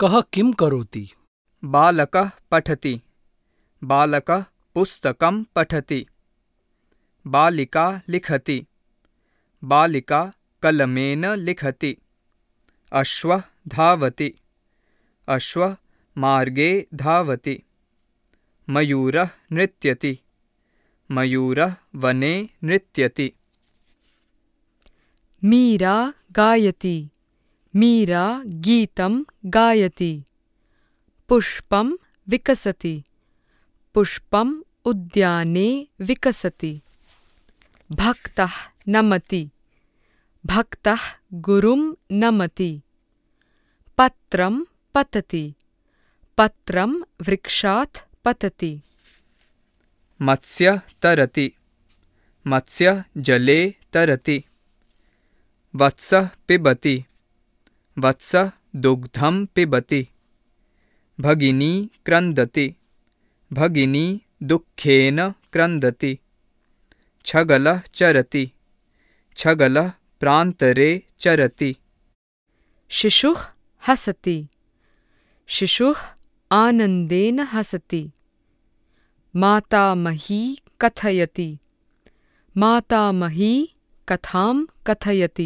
बालकः किं करोति? बालकः पठति। बालकः पुस्तकं पठति। बालिका लिखति। बालिका कलमेन लिखति। अश्वः धावति। अश्वः मार्गे धावति। मयूरः नृत्यति। मयूरः वने नृत्यति। मीरा गायति। मीरा गीतं गायति। पुष्पं विकसति। पुष्पम् उद्याने विकसति। भक्तः नमति। भक्तः गुरुं नमति। पत्रं पतति। पत्रं वृक्षात् पतति। मत्स्यः तरति। मत्स्यः जले तरति। वत्सः पिबति। वत्सः दुग्धं पिबति। भगिनी क्रन्दति। भगिनी दुःखेन क्रन्दति। छगलः चरति। छगलः प्रान्तरे चरति। शिशुः हसति। शिशुः आनन्देन हसति। मातामही कथयति। मातामही कथां कथयति।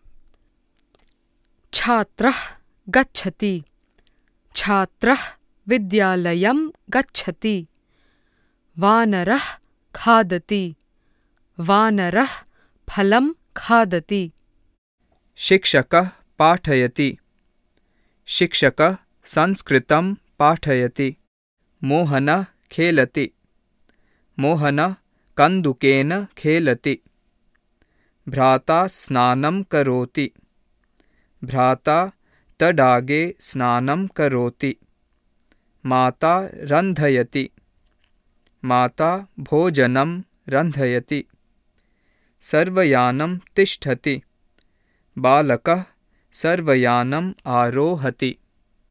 छात्रः गच्छति। छात्रः विद्यालयं गच्छति। वानरः खादति। वानरः फलं खादति। शिक्षकः पाठयति। शिक्षकः संस्कृतं पाठयति। मोहनः खेलति। मोहनः कन्दुकेन खेलति। भ्राता स्नानं करोति। भ्राता तडागे स्नानं करोति। माता रन्धयति। माता भोजनं रन्धयति। सर्वयानं तिष्ठति। बालकः सर्वयानम् आरोहति।